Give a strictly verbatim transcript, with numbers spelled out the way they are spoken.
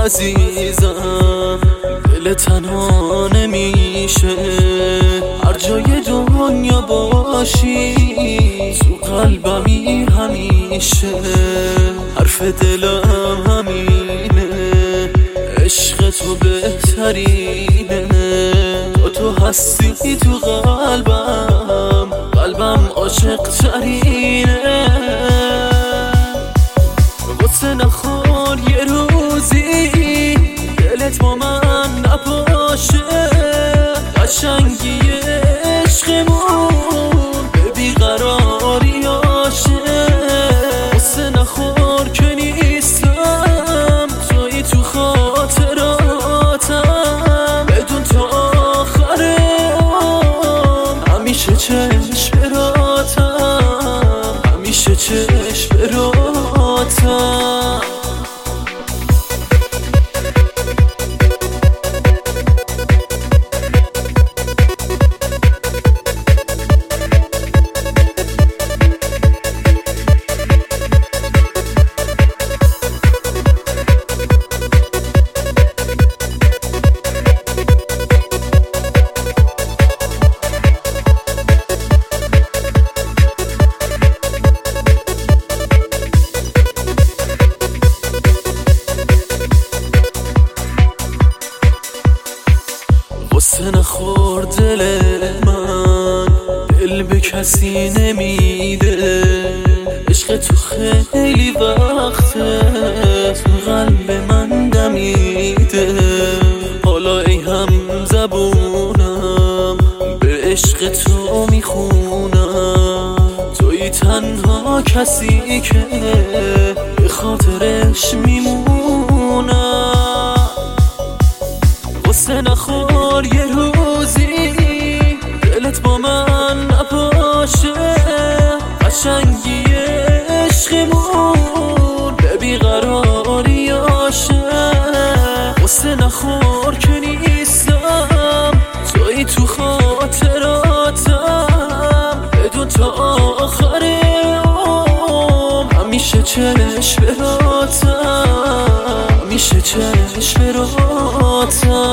عزیزم، دل تنها نمیشه. هر جای دنیا باشی تو قلبمی همیشه. حرف دلم همینه، عشق تو بهترینه. تو تو هستی تو قلبم، قلبم عاشق ترینه. غصه نخور یه روزی دلت با من نباشه. قشنگی عشقمون به بیقراری آشه. غصه نخور که نیستم، توی تو خاطراتم. بدون تا آخر عمر همیشه چشم براتم، همیشه چشم براتم. غصه نخور دل من، دل به کسی نمیده. عشق تو خیلی وقته تو قلب من دمیده. حالا ای هم زبونم به عشق تو میخونم. توی تنها کسی که به خاطرش میمونم. غصه نخور یه روزی دلت با من نباشه. قشنگی عشقمون به بیقراری آشه. غصه نخور که نیستم، توی تو خاطراتم. بدون تا آخر عمر همیشه چشم براتم، همیشه چشم براتم.